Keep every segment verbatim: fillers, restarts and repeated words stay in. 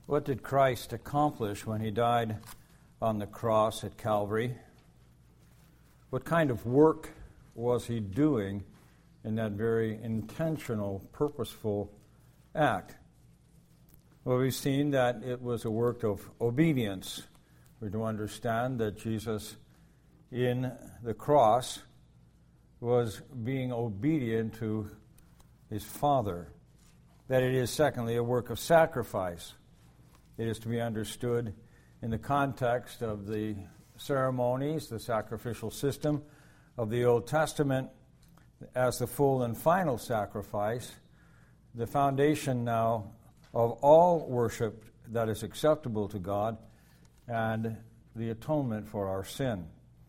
What did Christ accomplish when he died on the cross at Calvary? What kind of work was he doing in that very intentional, purposeful act? Well, we've seen that it was a work of obedience. We're to understand that Jesus in the cross was being obedient to his Father. That it is, secondly, a work of sacrifice. It is to be understood in the context of the ceremonies, the sacrificial system of the Old Testament as the full and final sacrifice, the foundation now of all worship that is acceptable to God, and the atonement for our sin.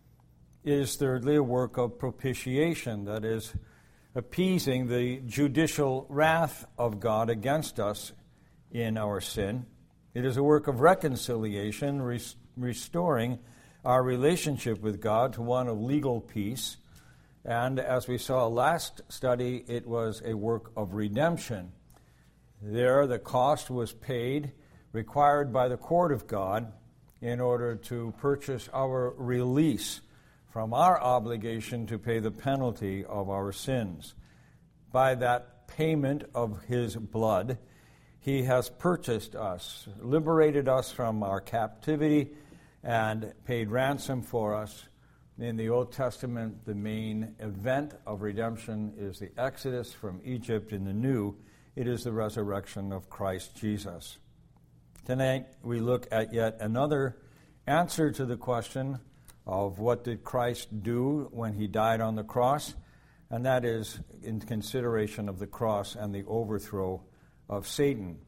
It is, thirdly, a work of propitiation, that is, appeasing the judicial wrath of God against us in our sin. It is a work of reconciliation, res- restoring our relationship with God to one of legal peace. And as we saw last study, it was a work of redemption. There, the cost was paid, required by the court of God, in order to purchase our release from our obligation to pay the penalty of our sins. By that payment of his blood, he has purchased us, liberated us from our captivity, and paid ransom for us. In the Old Testament, the main event of redemption is the Exodus from Egypt. In the New, it is the resurrection of Christ Jesus. Tonight, we look at yet another answer to the question of what did Christ do when he died on the cross, and that is in consideration of the cross and the overthrow of Satan.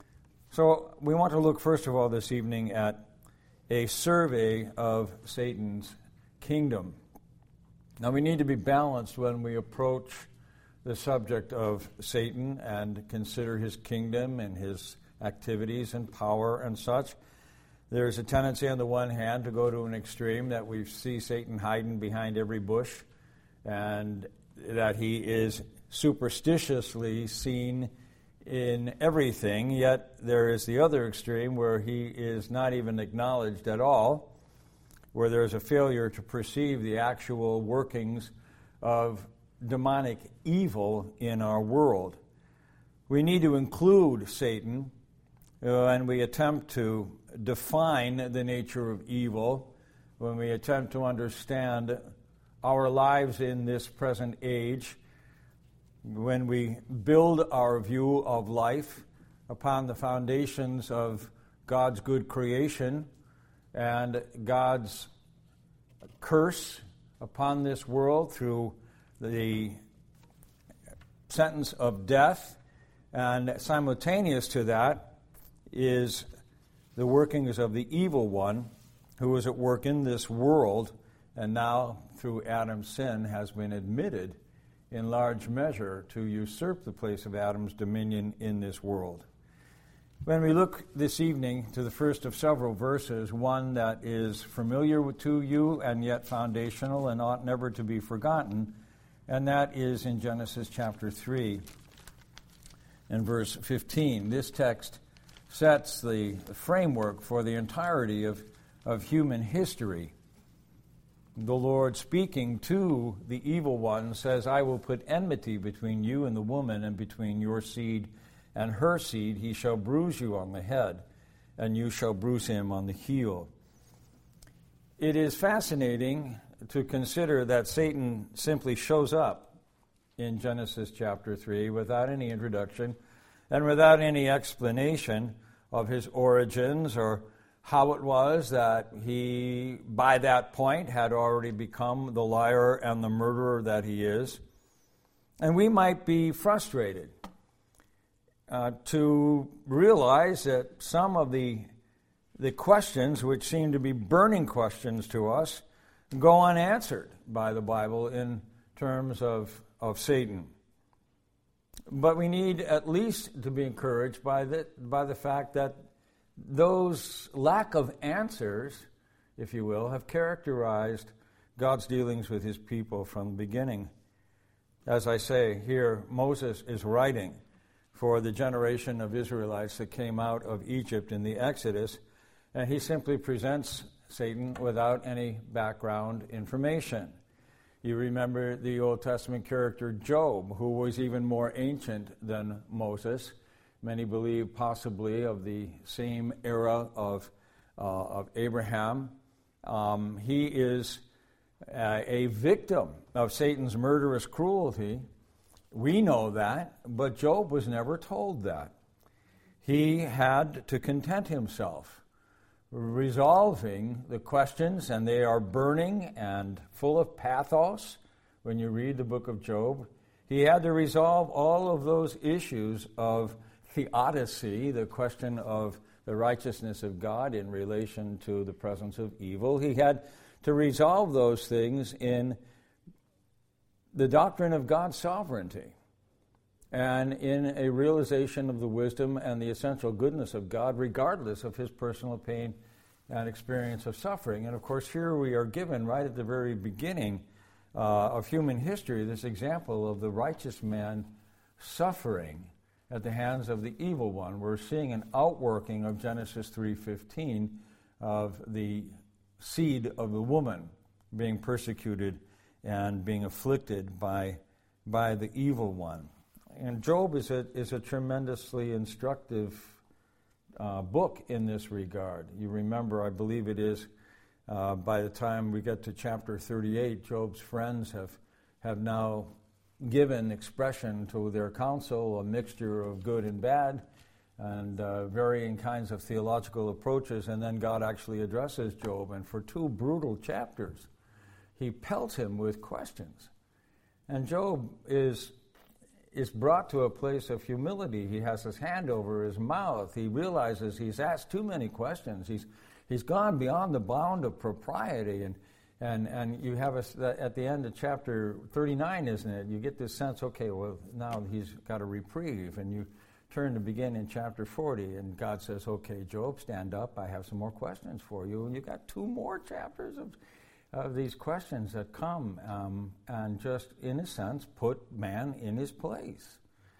So we want to look first of all this evening at a survey of Satan's kingdom. Now we need to be balanced when we approach the subject of Satan and consider his kingdom and his activities and power and such. There's a tendency on the one hand to go to an extreme that we see Satan hiding behind every bush and that he is superstitiously seen in everything, yet there is the other extreme where he is not even acknowledged at all, where there is a failure to perceive the actual workings of demonic evil in our world. We need to include Satan uh, and we attempt to define the nature of evil, when we attempt to understand our lives in this present age, when we build our view of life upon the foundations of God's good creation and God's curse upon this world through the sentence of death, and simultaneous to that is the workings of the evil one who is at work in this world and now through Adam's sin has been admitted in large measure to usurp the place of Adam's dominion in this world. When we look this evening to the first of several verses, one that is familiar to you and yet foundational and ought never to be forgotten, and that is in Genesis chapter three and verse fifteen. This text sets the framework for the entirety of, of human history. The Lord, speaking to the evil one, says, I will put enmity between you and the woman, and between your seed and her seed. He shall bruise you on the head, and you shall bruise him on the heel. It is fascinating to consider that Satan simply shows up in Genesis chapter three without any introduction and without any explanation of his origins or how it was that he, by that point, had already become the liar and the murderer that he is. And we might be frustrated uh, to realize that some of the, the questions, which seem to be burning questions to us, go unanswered by the Bible in terms of, of Satan. But we need at least to be encouraged by the, by the fact that those lack of answers, if you will, have characterized God's dealings with his people from the beginning. As I say, here Moses is writing for the generation of Israelites that came out of Egypt in the Exodus, and he simply presents Satan without any background information. You remember the Old Testament character Job, who was even more ancient than Moses. Many believe possibly of the same era of, uh, of Abraham. Um, he is uh, a victim of Satan's murderous cruelty. We know that, but Job was never told that. He had to content himself resolving the questions, and they are burning and full of pathos when you read the book of Job. He had to resolve all of those issues of theodicy, the question of the righteousness of God in relation to the presence of evil. He had to resolve those things in the doctrine of God's sovereignty and in a realization of the wisdom and the essential goodness of God, regardless of his personal pain and experience of suffering. And of course, here we are given, right at the very beginning uh, of human history, this example of the righteous man suffering at the hands of the evil one. We're seeing an outworking of Genesis three fifteen of the seed of the woman being persecuted and being afflicted by, by the evil one. And Job is a, is a tremendously instructive uh, book in this regard. You remember, I believe it is, uh, by the time we get to chapter thirty-eight, Job's friends have, have now given expression to their counsel, a mixture of good and bad, and uh, varying kinds of theological approaches, and then God actually addresses Job, and for two brutal chapters, he pelts him with questions. And Job is is brought to a place of humility. He has his hand over his mouth. He realizes he's asked too many questions. He's he's gone beyond the bound of propriety. And and and you have a, at the end of chapter thirty-nine, isn't it? You get this sense, okay, well, now he's got a reprieve. And you turn to begin in chapter forty, and God says, okay, Job, stand up. I have some more questions for you. And you've got two more chapters of of these questions that come um, and just, in a sense, put man in his place.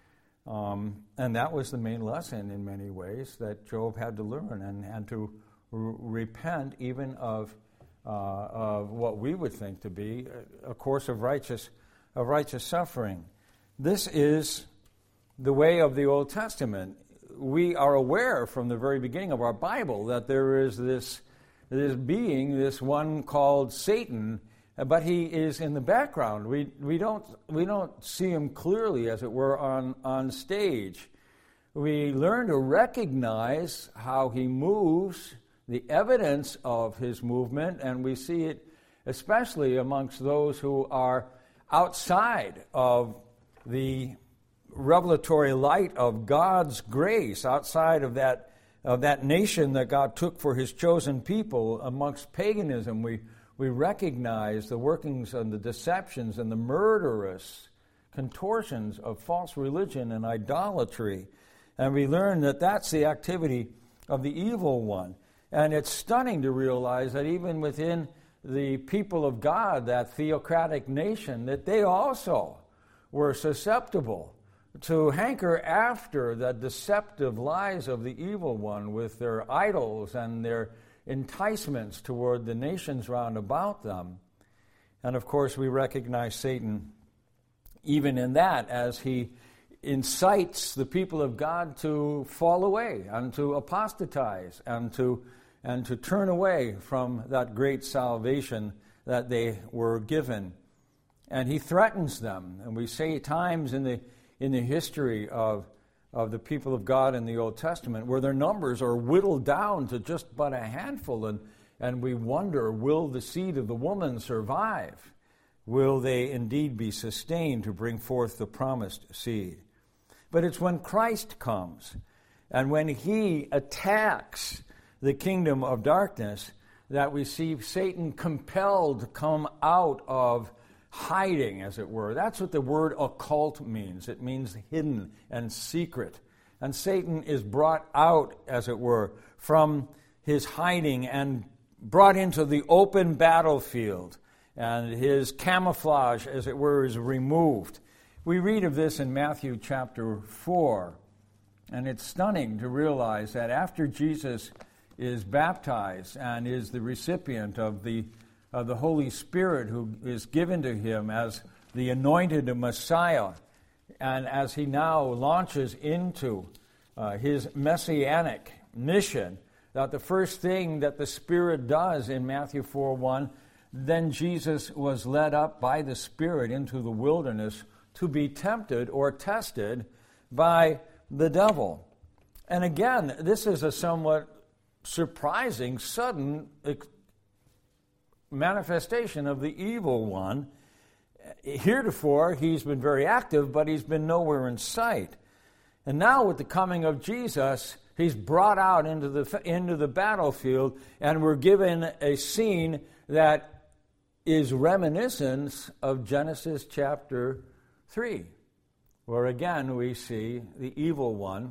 Um, and that was the main lesson in many ways that Job had to learn and, and to r- repent even of uh, of what we would think to be a, a course of righteous of righteous suffering. This is the way of the Old Testament. We are aware from the very beginning of our Bible that there is this this being, this one called Satan, but he is in the background. We we don't we don't see him clearly, as it were, on, on stage. We learn to recognize how he moves, the evidence of his movement, and we see it especially amongst those who are outside of the revelatory light of God's grace, outside of that of that nation that God took for his chosen people. Amongst paganism, we, we recognize the workings and the deceptions and the murderous contortions of false religion and idolatry. And we learn that that's the activity of the evil one. And it's stunning to realize that even within the people of God, that theocratic nation, that they also were susceptible to hanker after the deceptive lies of the evil one with their idols and their enticements toward the nations round about them. And of course, we recognize Satan even in that, as he incites the people of God to fall away and to apostatize and to and to turn away from that great salvation that they were given. And he threatens them. And we say times in the in the history of, of the people of God in the Old Testament where their numbers are whittled down to just but a handful, and, and we wonder, will the seed of the woman survive? Will they indeed be sustained to bring forth the promised seed? But it's when Christ comes and when he attacks the kingdom of darkness that we see Satan compelled to come out of hiding, as it were. That's what the word occult means. It means hidden and secret. And Satan is brought out, as it were, from his hiding and brought into the open battlefield. And his camouflage, as it were, is removed. We read of this in Matthew chapter four. And it's stunning to realize that after Jesus is baptized and is the recipient of the, of the Holy Spirit who is given to him as the anointed Messiah, and as he now launches into uh, his messianic mission, that the first thing that the Spirit does in Matthew four one, then Jesus was led up by the Spirit into the wilderness to be tempted or tested by the devil. And again, this is a somewhat surprising, sudden manifestation of the evil one. Heretofore, he's been very active, but he's been nowhere in sight. And now with the coming of Jesus, he's brought out into the into the battlefield, and we're given a scene that is reminiscent of Genesis chapter three, where again we see the evil one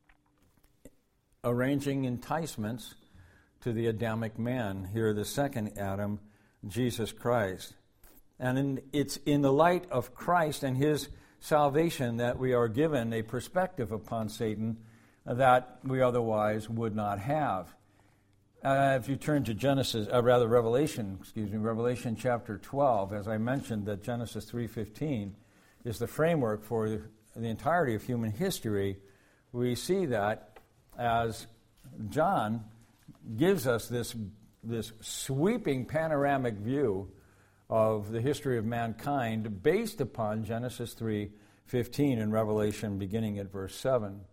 arranging enticements to the Adamic man, here the second Adam, Jesus Christ. And in, it's in the light of Christ and his salvation that we are given a perspective upon Satan that we otherwise would not have. Uh, if you turn to Genesis, uh, rather Revelation, excuse me, Revelation chapter twelve, as I mentioned, that Genesis three fifteen is the framework for the, the entirety of human history. We see that as John gives us this this sweeping panoramic view of the history of mankind based upon Genesis three fifteen and Revelation beginning at verse seven.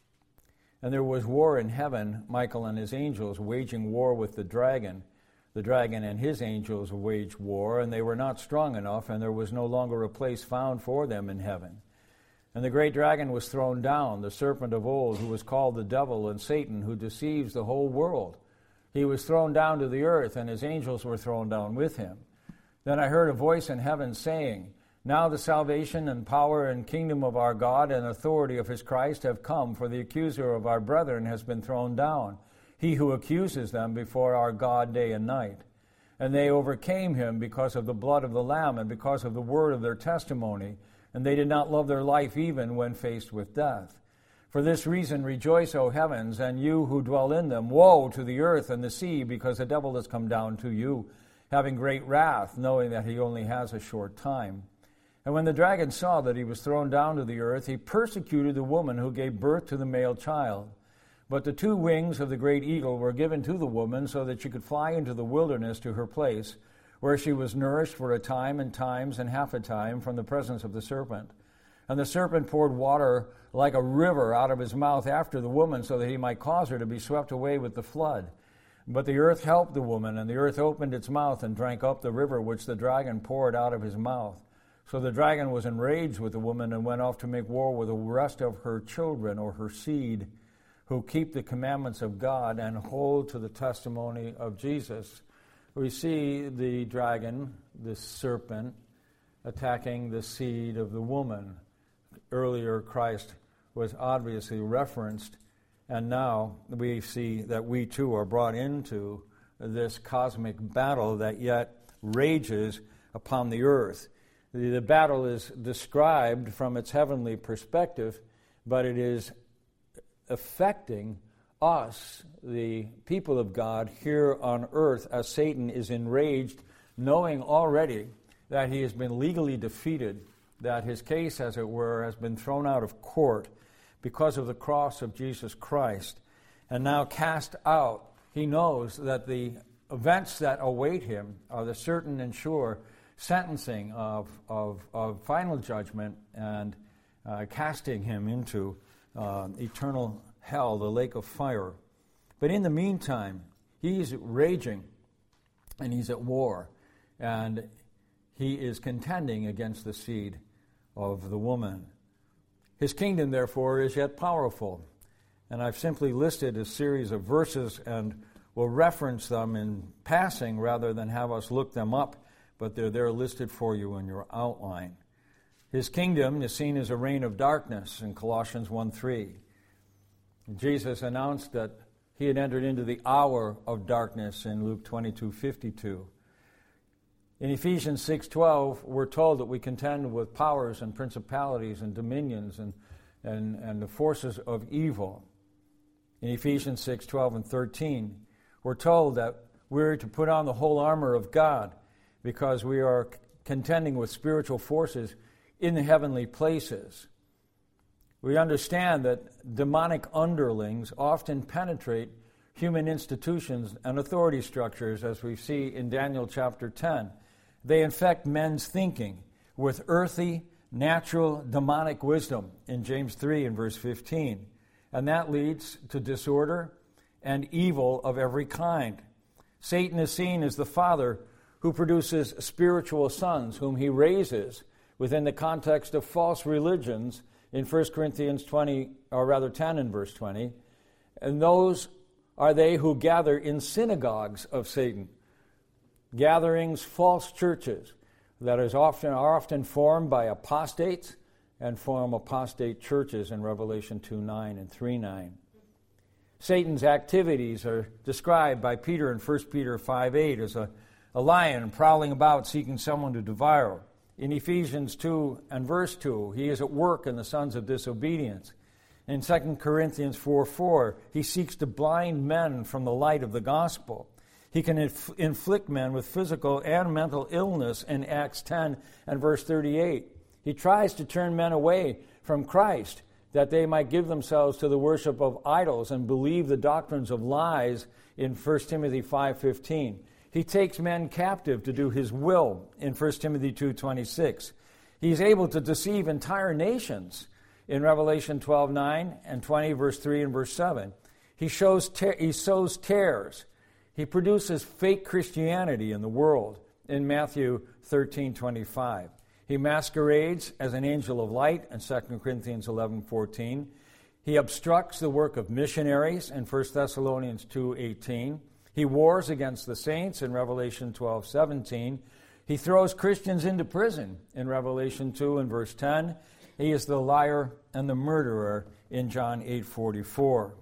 And there was war in heaven, Michael and his angels waging war with the dragon. The dragon and his angels waged war, and they were not strong enough, and there was no longer a place found for them in heaven. And the great dragon was thrown down, the serpent of old, who was called the devil and Satan, who deceives the whole world. He was thrown down to the earth, and his angels were thrown down with him. Then I heard a voice in heaven saying, "Now the salvation and power and kingdom of our God and authority of his Christ have come, for the accuser of our brethren has been thrown down, he who accuses them before our God day and night. And they overcame him because of the blood of the Lamb and because of the word of their testimony, and they did not love their life even when faced with death. For this reason rejoice, O heavens, and you who dwell in them. Woe to the earth and the sea, because the devil has come down to you, having great wrath, knowing that he only has a short time. And when the dragon saw that he was thrown down to the earth, he persecuted the woman who gave birth to the male child. But the two wings of the great eagle were given to the woman so that she could fly into the wilderness to her place, where she was nourished for a time and times and half a time from the presence of the serpent. And the serpent poured water like a river out of his mouth after the woman, so that he might cause her to be swept away with the flood. But the earth helped the woman, and the earth opened its mouth and drank up the river which the dragon poured out of his mouth. So the dragon was enraged with the woman and went off to make war with the rest of her children, or her seed, who keep the commandments of God and hold to the testimony of Jesus." We see the dragon, the serpent, attacking the seed of the woman. Earlier, Christ was obviously referenced, and now we see that we too are brought into this cosmic battle that yet rages upon the earth. The battle is described from its heavenly perspective, but it is affecting us, the people of God, here on earth, as Satan is enraged, knowing already that he has been legally defeated, that his case, as it were, has been thrown out of court because of the cross of Jesus Christ, and now cast out. He knows that the events that await him are the certain and sure sentencing of, of, of final judgment and uh, casting him into uh, eternal hell, the lake of fire. But in the meantime, he's raging and he's at war, and he is contending against the seed of the woman. His kingdom, therefore, is yet powerful. And I've simply listed a series of verses and will reference them in passing rather than have us look them up, but they're there listed for you in your outline. His kingdom is seen as a reign of darkness in Colossians one three. Jesus announced that he had entered into the hour of darkness in Luke twenty-two fifty-two. In Ephesians six twelve, we're told that we contend with powers and principalities and dominions and and, and the forces of evil. In Ephesians six, twelve, and thirteen, we're told that we're to put on the whole armor of God because we are contending with spiritual forces in the heavenly places. We understand that demonic underlings often penetrate human institutions and authority structures, as we see in Daniel chapter ten. They infect men's thinking with earthy, natural, demonic wisdom in James three and verse fifteen. And that leads to disorder and evil of every kind. Satan is seen as the father who produces spiritual sons, whom he raises within the context of false religions in First Corinthians twenty, or rather ten and verse twenty. And those are they who gather in synagogues of Satan, gatherings, false churches that is often are often formed by apostates and form apostate churches in Revelation two nine and three nine. Satan's activities are described by Peter in First Peter five eight as a, a lion prowling about seeking someone to devour. In Ephesians two and verse two, he is at work in the sons of disobedience. In Second Corinthians four four, he seeks to blind men from the light of the gospel. He can inf- inflict men with physical and mental illness in Acts ten and verse thirty-eight. He tries to turn men away from Christ, that they might give themselves to the worship of idols and believe the doctrines of lies in First Timothy five fifteen. He takes men captive to do his will in First Timothy two twenty-six. He's able to deceive entire nations in Revelation twelve nine and twenty, verse three and verse seven. He, shows te- he sows tares. He produces fake Christianity in the world in Matthew thirteen twenty-five. He masquerades as an angel of light in Second Corinthians eleven fourteen. He obstructs the work of missionaries in First Thessalonians two eighteen. He wars against the saints in Revelation twelve seventeen. He throws Christians into prison in Revelation two and verse ten. He is the liar and the murderer in John eight forty-four.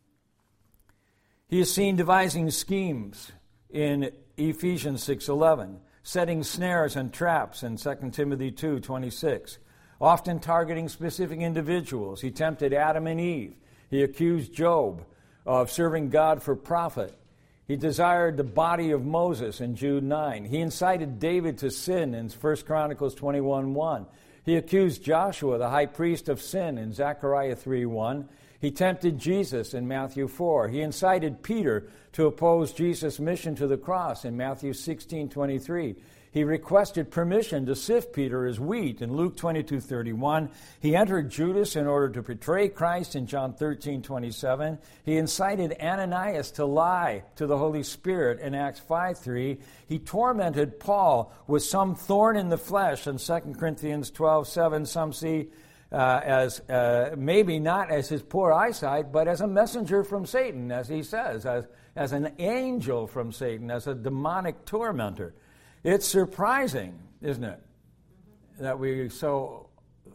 He is seen devising schemes in Ephesians six eleven. Setting snares and traps in Second Timothy two twenty-six, often targeting specific individuals. He tempted Adam and Eve. He accused Job of serving God for profit. He desired the body of Moses in Jude nine. He incited David to sin in First Chronicles twenty-one one. He accused Joshua, the high priest, of sin in Zechariah three one. He tempted Jesus in Matthew four. He incited Peter to oppose Jesus' mission to the cross in Matthew sixteen twenty-three. He requested permission to sift Peter as wheat in Luke twenty-two thirty-one. He entered Judas in order to betray Christ in John thirteen twenty-seven. He incited Ananias to lie to the Holy Spirit in Acts five three. He tormented Paul with some thorn in the flesh in Second Corinthians twelve seven. Some see Uh, as uh, maybe not as his poor eyesight, but as a messenger from Satan, as he says, as, as an angel from Satan, as a demonic tormentor. It's surprising, isn't it, that we so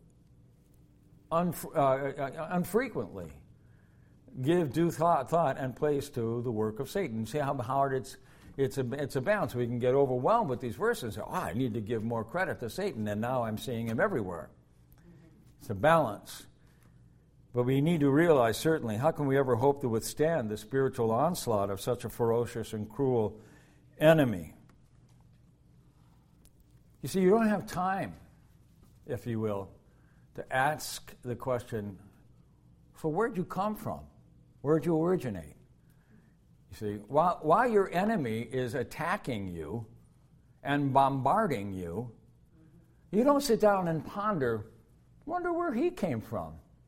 unf- uh, unfrequently give due thought, thought and place to the work of Satan. See how hard it's it's a, it's abound, so we can get overwhelmed with these verses. Oh, I need to give more credit to Satan, and now I'm seeing him everywhere. It's a balance. But we need to realize, certainly, how can we ever hope to withstand the spiritual onslaught of such a ferocious and cruel enemy? You see, you don't have time, if you will, to ask the question, so where'd you come from? Where'd you originate? You see, while, while your enemy is attacking you and bombarding you, you don't sit down and ponder, wonder where he came from.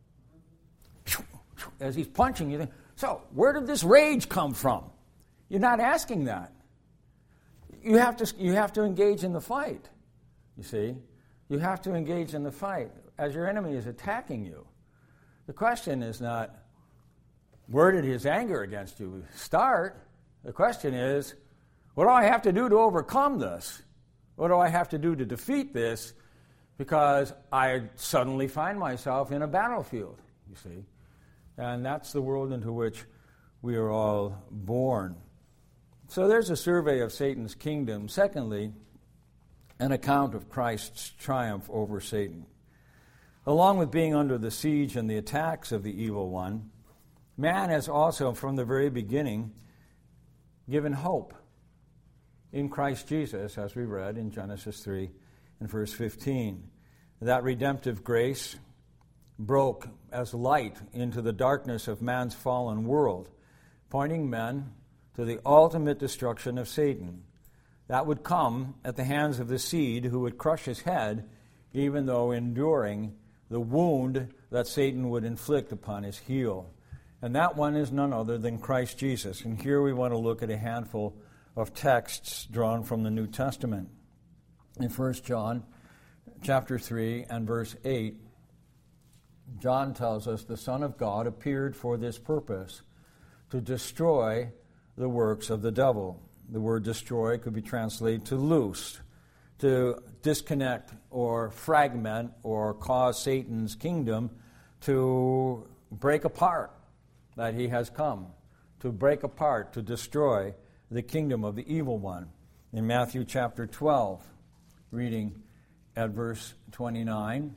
As he's punching you, think, so where did this rage come from? You're not asking that. You have to you have to engage in the fight. You see, you have to engage in the fight as your enemy is attacking you. The question is not, where did his anger against you start? The question is, what do I have to do to overcome this? What do I have to do to defeat this? Because I suddenly find myself in a battlefield, you see. And that's the world into which we are all born. So there's a survey of Satan's kingdom. Secondly, an account of Christ's triumph over Satan. Along with being under the siege and the attacks of the evil one, man has also, from the very beginning, given hope in Christ Jesus, as we read in Genesis three and verse fifteen. That redemptive grace broke as light into the darkness of man's fallen world, pointing men to the ultimate destruction of Satan. That would come at the hands of the seed who would crush his head, even though enduring the wound that Satan would inflict upon his heel. And that one is none other than Christ Jesus. And here we want to look at a handful of texts drawn from the New Testament. In First John chapter three and verse eight, John tells us the Son of God appeared for this purpose, to destroy the works of the devil. The word destroy could be translated to loose, to disconnect or fragment or cause Satan's kingdom to break apart, that he has come to break apart, to destroy the kingdom of the evil one. In Matthew chapter twelve, reading at verse twenty-nine,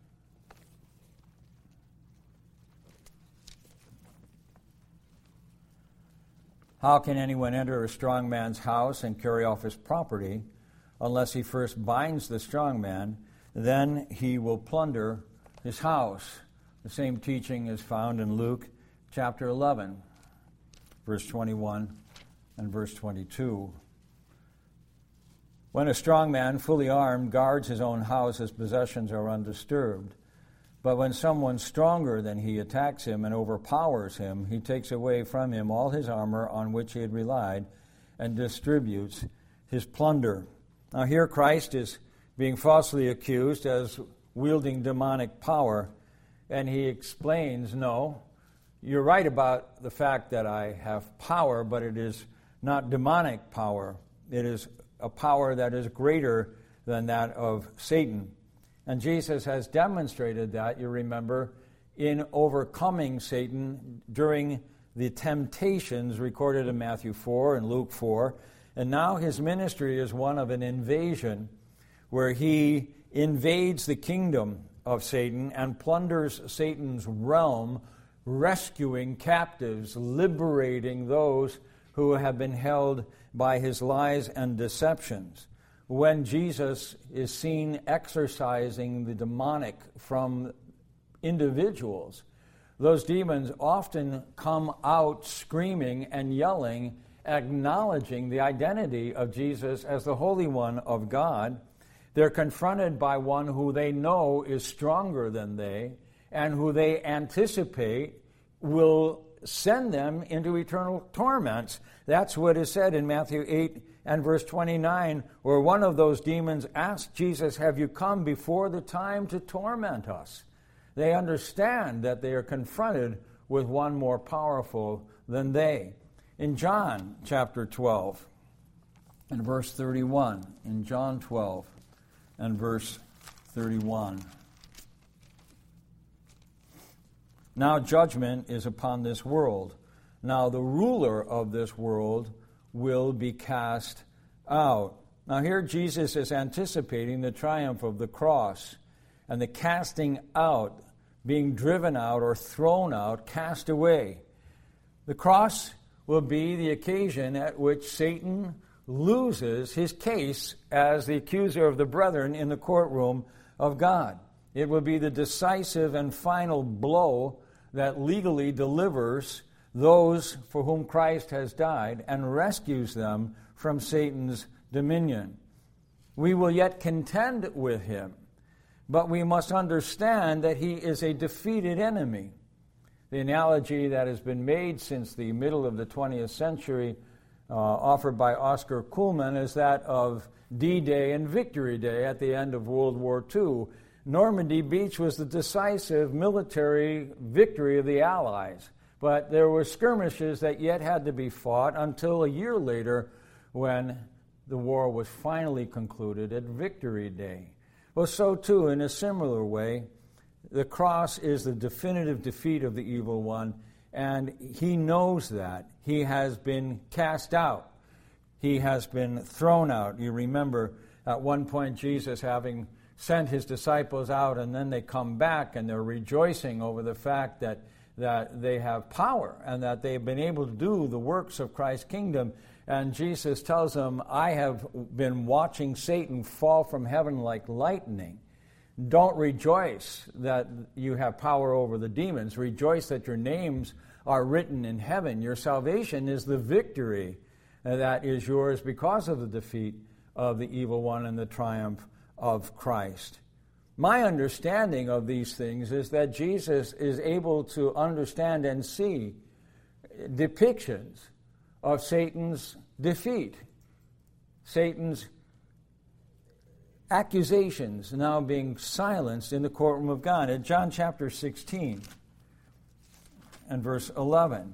how can anyone enter a strong man's house and carry off his property unless he first binds the strong man? Then he will plunder his house. The same teaching is found in Luke chapter eleven, verse twenty-one and verse twenty-two. When a strong man, fully armed, guards his own house, his possessions are undisturbed. But when someone stronger than he attacks him and overpowers him, he takes away from him all his armor on which he had relied and distributes his plunder. Now here Christ is being falsely accused as wielding demonic power, and he explains, no, you're right about the fact that I have power, but it is not demonic power. It is a power that is greater than that of Satan. And Jesus has demonstrated that, you remember, in overcoming Satan during the temptations recorded in Matthew four and Luke four. And now his ministry is one of an invasion where he invades the kingdom of Satan and plunders Satan's realm, rescuing captives, liberating those who have been held by his lies and deceptions. When Jesus is seen exorcising the demonic from individuals, those demons often come out screaming and yelling, acknowledging the identity of Jesus as the Holy One of God. They're confronted by one who they know is stronger than they and who they anticipate will send them into eternal torments. That's what is said in Matthew eight and verse twenty-nine, where one of those demons asked Jesus, have you come before the time to torment us? They understand that they are confronted with one more powerful than they. In John chapter twelve and verse thirty-one, in John twelve and verse thirty-one, now judgment is upon this world. Now the ruler of this world will be cast out. Now here Jesus is anticipating the triumph of the cross and the casting out, being driven out or thrown out, cast away. The cross will be the occasion at which Satan loses his case as the accuser of the brethren in the courtroom of God. It will be the decisive and final blow that legally delivers those for whom Christ has died and rescues them from Satan's dominion. We will yet contend with him, but we must understand that he is a defeated enemy. The analogy that has been made since the middle of the twentieth century, uh, offered by Oscar Kuhlman, is that of D-Day and Victory Day at the end of World War Two. Normandy Beach was the decisive military victory of the Allies, but there were skirmishes that yet had to be fought until a year later when the war was finally concluded at Victory Day. Well, so too, in a similar way, the cross is the definitive defeat of the evil one, and he knows that. He has been cast out. He has been thrown out. You remember at one point Jesus having sent his disciples out, and then they come back and they're rejoicing over the fact that, that they have power and that they've been able to do the works of Christ's kingdom. And Jesus tells them, I have been watching Satan fall from heaven like lightning. Don't rejoice that you have power over the demons. Rejoice that your names are written in heaven. Your salvation is the victory that is yours because of the defeat of the evil one and the triumph of Christ. My understanding of these things is that Jesus is able to understand and see depictions of Satan's defeat, Satan's accusations now being silenced in the courtroom of God. In John chapter sixteen and verse eleven,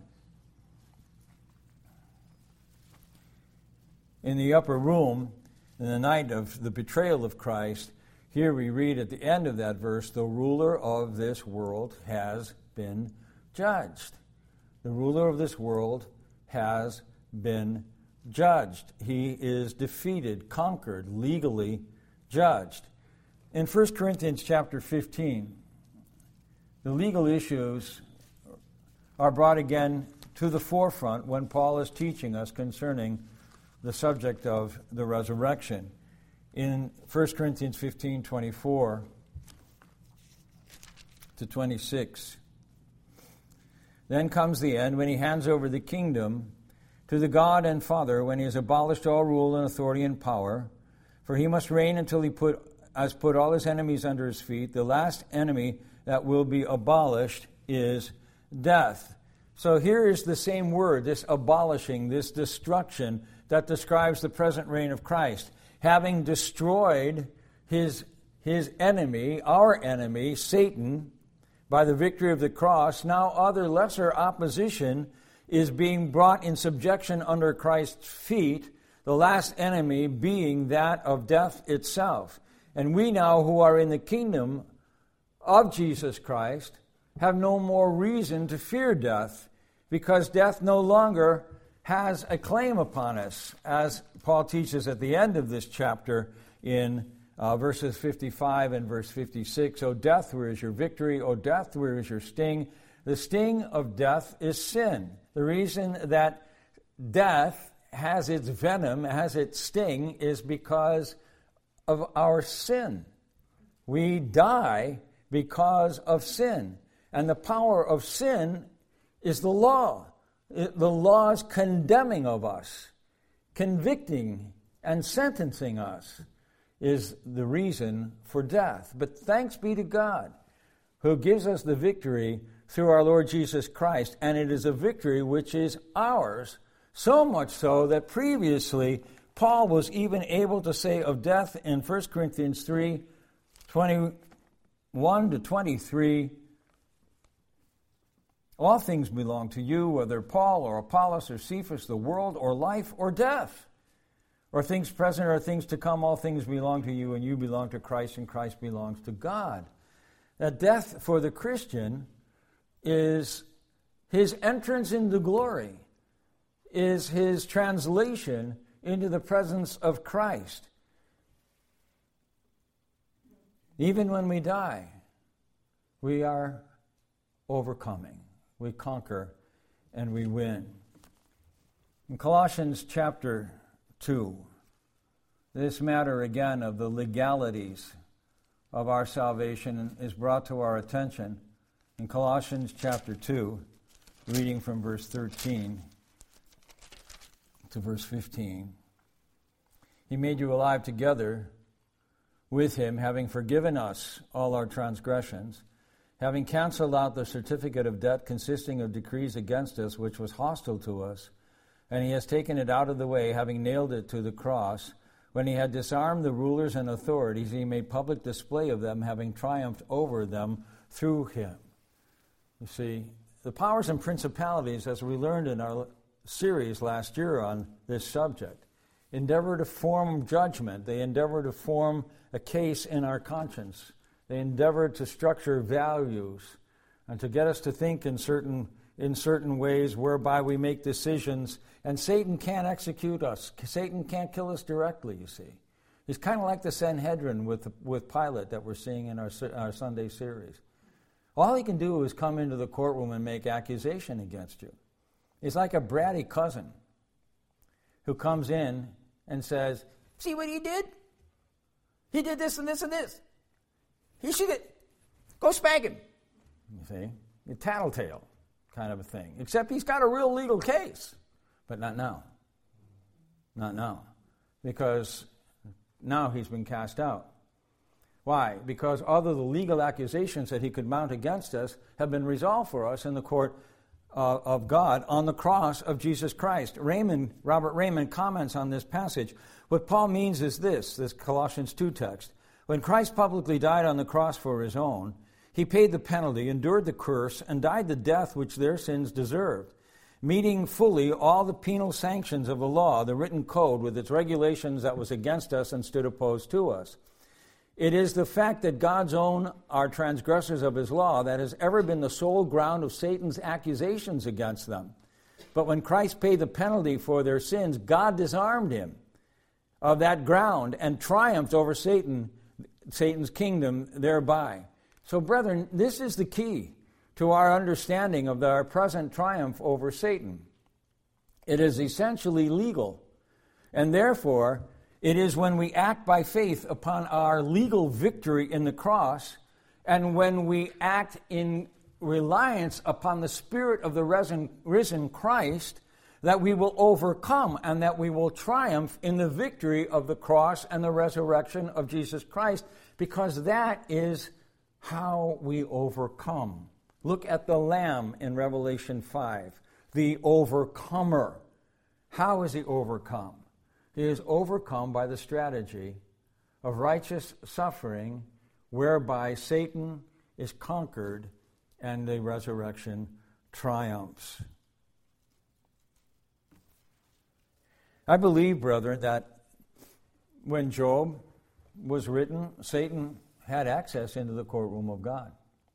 in the upper room, in the night of the betrayal of Christ, here we read at the end of that verse, the ruler of this world has been judged. The ruler of this world has been judged. He is defeated, conquered, legally judged. In First Corinthians chapter fifteen, the legal issues are brought again to the forefront when Paul is teaching us concerning the subject of the resurrection. In First Corinthians fifteen, twenty-four to twenty-six, then comes the end when he hands over the kingdom to the God and Father, when he has abolished all rule and authority and power, for he must reign until he put has put all his enemies under his feet. The last enemy that will be abolished is death. So here is the same word, this abolishing, this destruction, that describes the present reign of Christ. Having destroyed his, his enemy, our enemy, Satan, by the victory of the cross, now other lesser opposition is being brought in subjection under Christ's feet, the last enemy being that of death itself. And we now, who are in the kingdom of Jesus Christ, have no more reason to fear death, because death no longer has a claim upon us, as Paul teaches at the end of this chapter in uh, verses fifty-five and verse fifty-six. O death, where is your victory? O death, where is your sting? The sting of death is sin. The reason that death has its venom, has its sting, is because of our sin. We die because of sin. And the power of sin is the law. It, the law's condemning of us, convicting and sentencing us, is the reason for death. But thanks be to God, who gives us the victory through our Lord Jesus Christ, and it is a victory which is ours, so much so that previously Paul was even able to say of death in First Corinthians three, twenty-one to twenty-three, all things belong to you, whether Paul or Apollos or Cephas, the world, or life or death, or things present or things to come, all things belong to you, and you belong to Christ, and Christ belongs to God. That death for the Christian is his entrance into glory, is his translation into the presence of Christ. Even when we die, we are overcoming. We conquer and we win. In Colossians chapter two, this matter again of the legalities of our salvation is brought to our attention. In Colossians chapter two, reading from verse thirteen to verse fifteen, he made you alive together with him, having forgiven us all our transgressions, having canceled out the certificate of debt consisting of decrees against us, which was hostile to us, and he has taken it out of the way, having nailed it to the cross. When he had disarmed the rulers and authorities, he made public display of them, having triumphed over them through him. You see, the powers and principalities, as we learned in our series last year on this subject, endeavor to form judgment. They endeavor to form a case in our conscience. They endeavor to structure values and to get us to think in certain in certain ways whereby we make decisions. And Satan can't execute us. Satan can't kill us directly, you see. He's kind of like the Sanhedrin with, with Pilate that we're seeing in our, our Sunday series. All he can do is come into the courtroom and make accusation against you. He's like a bratty cousin who comes in and says, see what he did? He did this and this and this. He should have, go spank him. You see, a tattletale kind of a thing. Except he's got a real legal case. But not now. Not now. Because now he's been cast out. Why? Because all of the legal accusations that he could mount against us have been resolved for us in the court uh, of God on the cross of Jesus Christ. Raymond, Robert Raymond comments on this passage. What Paul means is this, this Colossians two text. When Christ publicly died on the cross for his own, he paid the penalty, endured the curse, and died the death which their sins deserved, meeting fully all the penal sanctions of the law, the written code with its regulations that was against us and stood opposed to us. It is the fact that God's own are transgressors of his law that has ever been the sole ground of Satan's accusations against them. But when Christ paid the penalty for their sins, God disarmed him of that ground and triumphed over Satan, Satan's kingdom thereby. So, brethren, this is the key to our understanding of our present triumph over Satan. It is essentially legal, and therefore it is when we act by faith upon our legal victory in the cross, and when we act in reliance upon the Spirit of the risen, risen Christ, that we will overcome and that we will triumph in the victory of the cross and the resurrection of Jesus Christ, because that is how we overcome. Look at the Lamb in Revelation five, the overcomer. How is he overcome? He is overcome by the strategy of righteous suffering, whereby Satan is conquered and the resurrection triumphs. I believe, brethren, that when Job was written, Satan had access into the courtroom of God.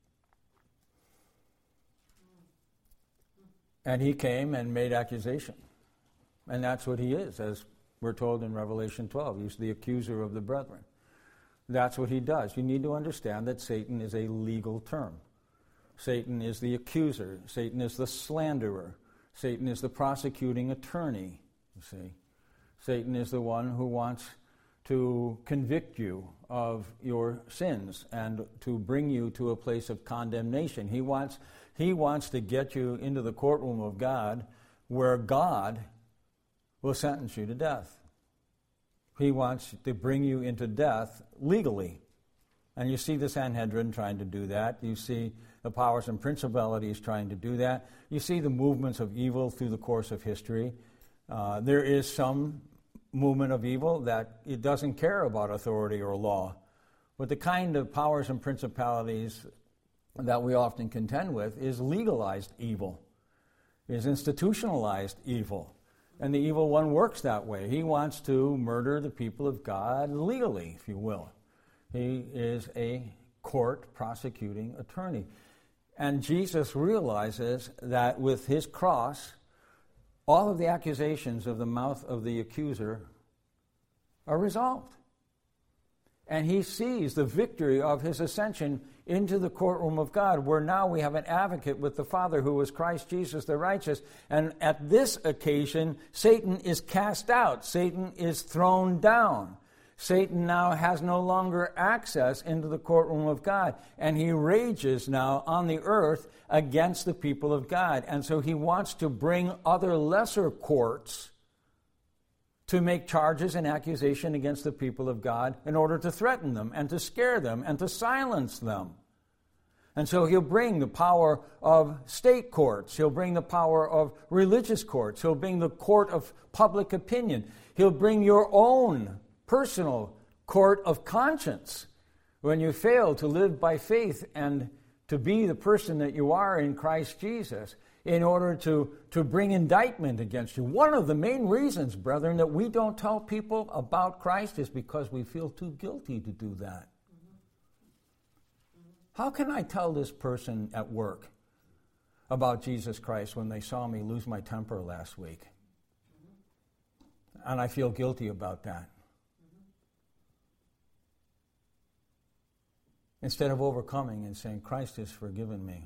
And he came and made accusation. And that's what he is, as we're told in Revelation twelve. He's the accuser of the brethren. That's what he does. You need to understand that Satan is a legal term. Satan is the accuser. Satan is the slanderer. Satan is the prosecuting attorney, you see. Satan is the one who wants to convict you of your sins and to bring you to a place of condemnation. He wants, he wants to get you into the courtroom of God, where God will sentence you to death. He wants to bring you into death legally. And you see the Sanhedrin trying to do that. You see the powers and principalities trying to do that. You see the movements of evil through the course of history. Uh, there is some movement of evil that it doesn't care about authority or law. But the kind of powers and principalities that we often contend with is legalized evil, is institutionalized evil. And the evil one works that way. He wants to murder the people of God legally, if you will. He is a court prosecuting attorney. And Jesus realizes that with his cross, all of the accusations of the mouth of the accuser are resolved. And he sees the victory of his ascension into the courtroom of God, where now we have an advocate with the Father who is Christ Jesus the righteous. And at this occasion, Satan is cast out. Satan is thrown down. Satan now has no longer access into the courtroom of God, and he rages now on the earth against the people of God. And so he wants to bring other lesser courts to make charges and accusation against the people of God in order to threaten them and to scare them and to silence them. And so he'll bring the power of state courts. He'll bring the power of religious courts. He'll bring the court of public opinion. He'll bring your own personal court of conscience when you fail to live by faith and to be the person that you are in Christ Jesus, in order to, to bring indictment against you. One of the main reasons, brethren, that we don't tell people about Christ is because we feel too guilty to do that. How can I tell this person at work about Jesus Christ when they saw me lose my temper last week? And I feel guilty about that. instead of overcoming and saying, Christ has forgiven me.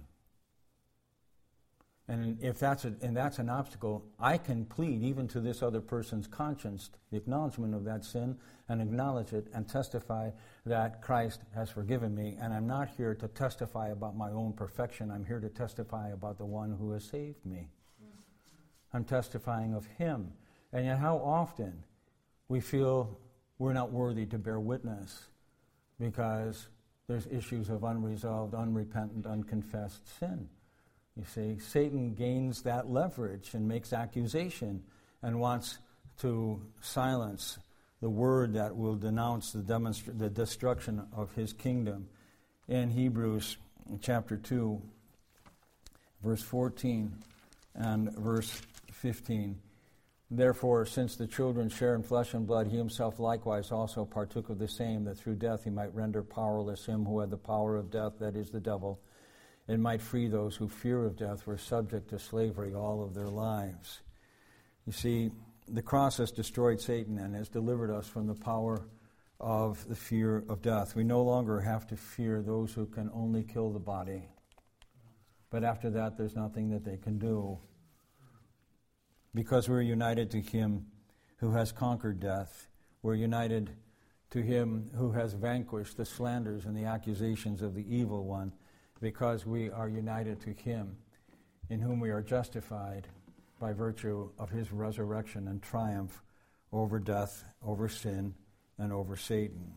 And if that's a, and that's an obstacle, I can plead even to this other person's conscience the acknowledgement of that sin and acknowledge it and testify that Christ has forgiven me. And I'm not here to testify about my own perfection. I'm here to testify about the one who has saved me. I'm testifying of him. And yet how often we feel we're not worthy to bear witness because there's issues of unresolved, unrepentant, unconfessed sin. You see, Satan gains that leverage and makes accusation and wants to silence the word that will denounce the, demonstra- the destruction of his kingdom. In Hebrews chapter two, verse fourteen and verse fifteen, therefore, since the children share in flesh and blood, he himself likewise also partook of the same, that through death he might render powerless him who had the power of death, that is, the devil, and might free those who fear of death were subject to slavery all of their lives. You see, the cross has destroyed Satan and has delivered us from the power of the fear of death. We no longer have to fear those who can only kill the body. But after that, there's nothing that they can do. Because we're united to him who has conquered death. We're united to him who has vanquished the slanders and the accusations of the evil one. Because we are united to him in whom we are justified by virtue of his resurrection and triumph over death, over sin, and over Satan.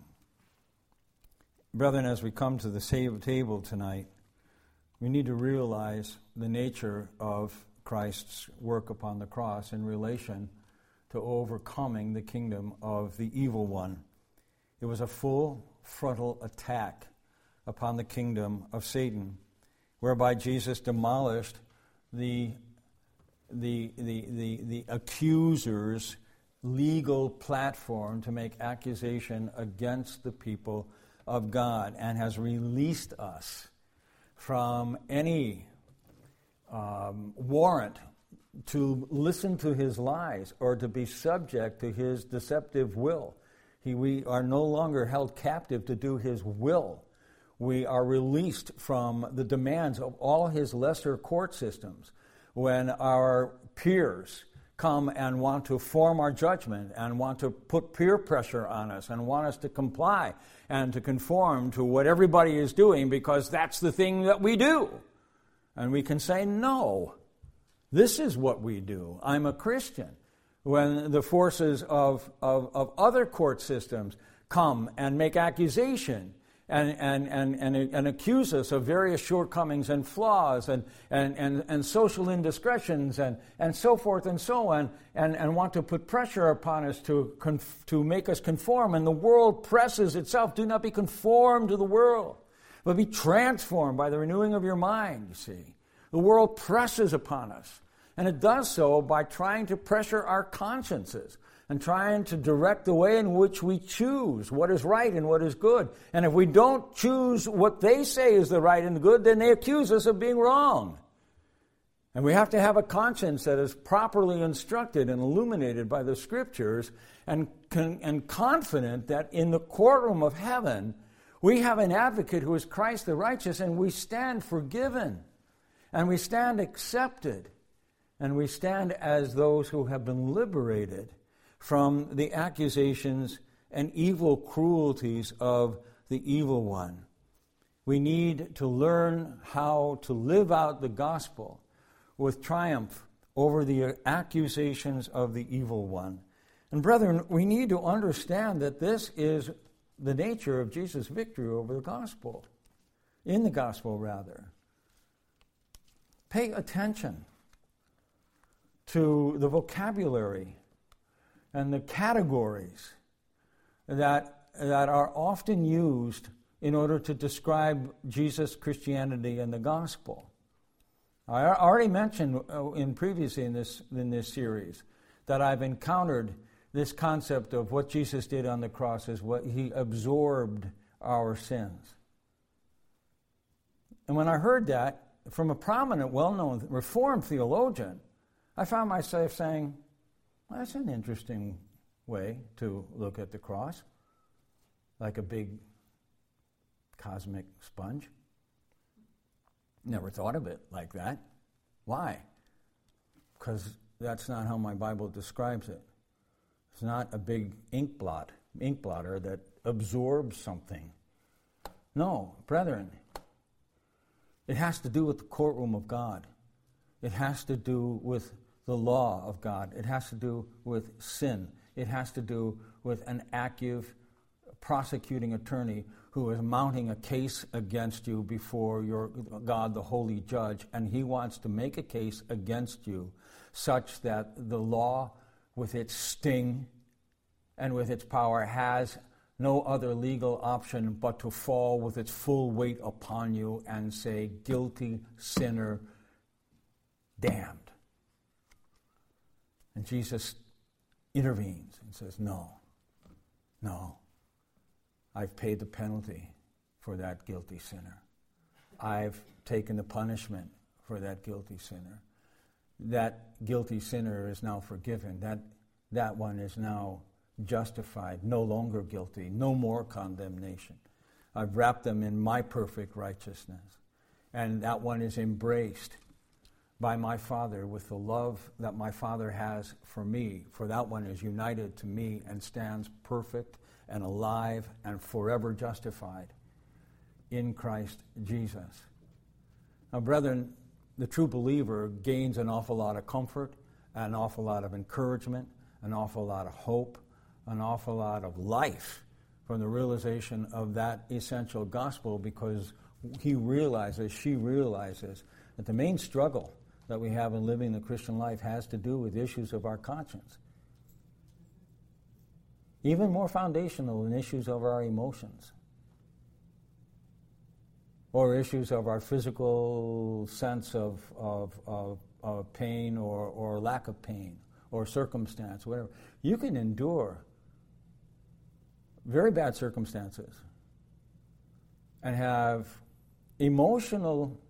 Brethren, as we come to the table tonight, we need to realize the nature of Christ's work upon the cross in relation to overcoming the kingdom of the evil one. It was a full frontal attack upon the kingdom of Satan, whereby Jesus demolished the, the, the, the, the accuser's legal platform to make accusation against the people of God and has released us from any um, warrant to listen to his lies or to be subject to his deceptive will. He, we are no longer held captive to do his will. We are released from the demands of all his lesser court systems. When our peers come and want to form our judgment and want to put peer pressure on us and want us to comply and to conform to what everybody is doing because that's the thing that we do. And we can say, no, this is what we do. I'm a Christian. When the forces of, of, of other court systems come and make accusation And, and, and, and, and accuse us of various shortcomings and flaws and, and, and, and social indiscretions and, and so forth and so on, and, and want to put pressure upon us to, conf- to make us conform. And the world presses itself, do not be conformed to the world, but be transformed by the renewing of your mind, you see. The world presses upon us, and it does so by trying to pressure our consciences and trying to direct the way in which we choose what is right and what is good. And if we don't choose what they say is the right and the good, then they accuse us of being wrong. And we have to have a conscience that is properly instructed and illuminated by the Scriptures and, con- and confident that in the courtroom of heaven, we have an advocate who is Christ the righteous, and we stand forgiven, and we stand accepted, and we stand as those who have been liberated from the accusations and evil cruelties of the evil one. We need to learn how to live out the gospel with triumph over the accusations of the evil one. And brethren, we need to understand that this is the nature of Jesus' victory over the gospel, in the gospel rather. Pay attention to the vocabulary and the categories that, that are often used in order to describe Jesus' Christianity and the gospel. I already mentioned in previously in this, in this series that I've encountered this concept of what Jesus did on the cross is what he absorbed our sins. And when I heard that from a prominent, well-known Reformed theologian, I found myself saying, well, that's an interesting way to look at the cross, like a big cosmic sponge. Never thought of it like that. Why? Because that's not how my Bible describes it. It's not a big ink blot, ink blotter that absorbs something. No, brethren, it has to do with the courtroom of God. It has to do with the law of God. It has to do with sin. It has to do with an active prosecuting attorney who is mounting a case against you before your God, the holy judge, and he wants to make a case against you such that the law, with its sting and with its power, has no other legal option but to fall with its full weight upon you and say, guilty sinner, damned. And Jesus intervenes and says, no, no, I've paid the penalty for that guilty sinner. I've taken the punishment for that guilty sinner. That guilty sinner is now forgiven. That, that one is now justified, no longer guilty, no more condemnation. I've wrapped them in my perfect righteousness. And that one is embraced by my Father with the love that my Father has for me. For that one is united to me and stands perfect and alive and forever justified in Christ Jesus. Now, brethren, the true believer gains an awful lot of comfort, an awful lot of encouragement, an awful lot of hope, an awful lot of life from the realization of that essential gospel, because he realizes, she realizes, that the main struggle that we have in living the Christian life has to do with issues of our conscience. Even more foundational than issues of our emotions or issues of our physical sense of, of, of, of pain or, or lack of pain or circumstance, whatever. You can endure very bad circumstances and have emotional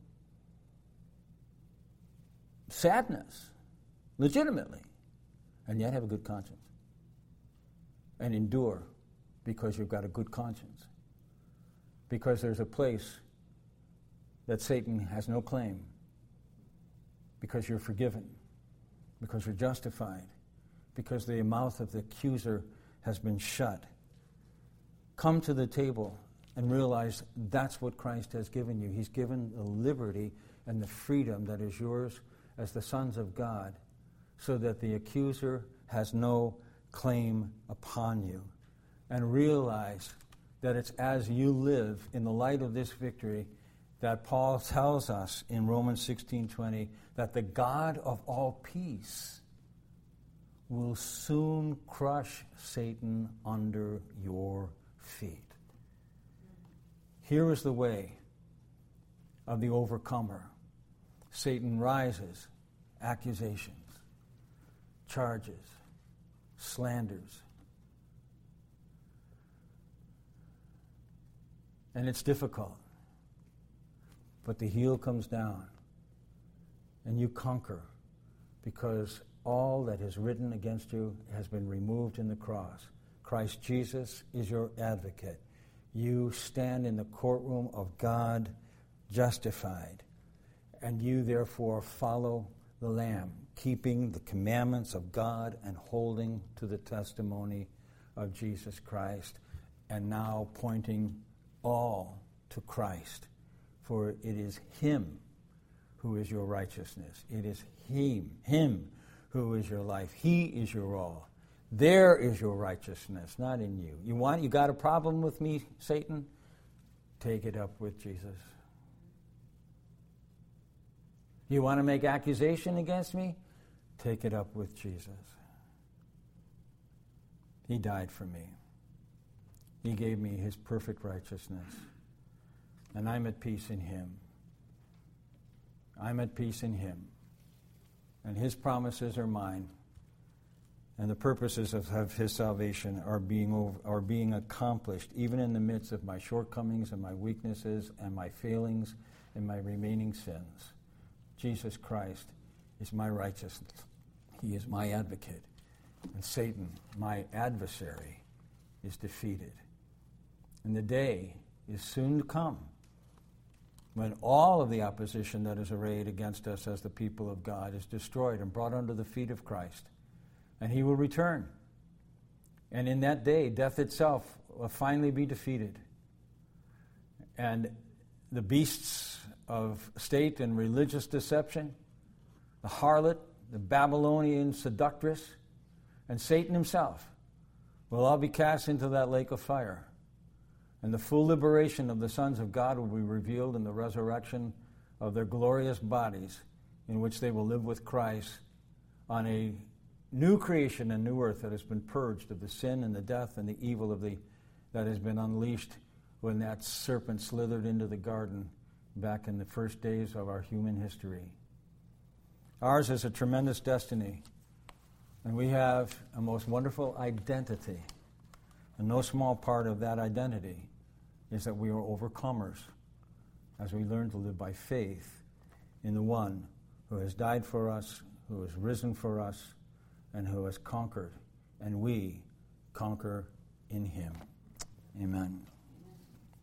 sadness, legitimately, and yet have a good conscience. And endure because you've got a good conscience. Because there's a place that Satan has no claim. Because you're forgiven. Because you're justified. Because the mouth of the accuser has been shut. Come to the table and realize that's what Christ has given you. He's given the liberty and the freedom that is yours as the sons of God, so that the accuser has no claim upon you. And realize that it's as you live in the light of this victory that Paul tells us in Romans sixteen twenty that the God of all peace will soon crush Satan under your feet. Here is the way of the overcomer. Satan rises, accusations, charges, slanders. And it's difficult. But the heel comes down and you conquer, because all that is written against you has been removed in the cross. Christ Jesus is your advocate. You stand in the courtroom of God justified, and you therefore follow the Lamb, keeping the commandments of God and holding to the testimony of Jesus Christ, and now pointing all to Christ. For it is Him who is your righteousness. It is Him, Him who is your life. He is your all. There is your righteousness, not in you. You want? You got a problem with me, Satan? Take it up with Jesus. You want to make accusation against me? Take it up with Jesus. He died for me. He gave me His perfect righteousness. And I'm at peace in Him. I'm at peace in Him. And His promises are mine. And the purposes of, of His salvation are being over, are being accomplished even in the midst of my shortcomings and my weaknesses and my failings and my remaining sins. Jesus Christ is my righteousness. He is my advocate. And Satan, my adversary, is defeated. And the day is soon to come, when all of the opposition that is arrayed against us as the people of God is destroyed and brought under the feet of Christ. And he will return. And in that day, death itself will finally be defeated. And the beasts of state and religious deception, the harlot, the Babylonian seductress, and Satan himself will all be cast into that lake of fire. And the full liberation of the sons of God will be revealed in the resurrection of their glorious bodies, in which they will live with Christ on a new creation and new earth that has been purged of the sin and the death and the evil of the that has been unleashed when that serpent slithered into the garden back in the first days of our human history. Ours is a tremendous destiny, and we have a most wonderful identity. And no small part of that identity is that we are overcomers as we learn to live by faith in the one who has died for us, who has risen for us, and who has conquered. And we conquer in him. Amen.